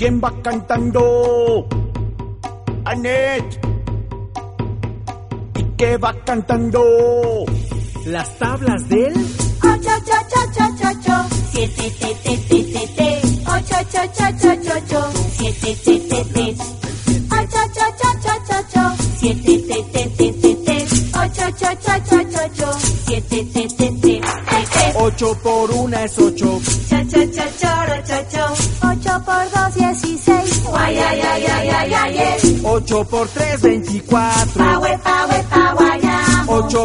¿Quién va cantando? Anet. ¿Y qué va cantando? Las tablas del 8, 7, 8, 7, 7, 8 por 1 es 8. 8 por 2, 16. 8 por 3, 24. 8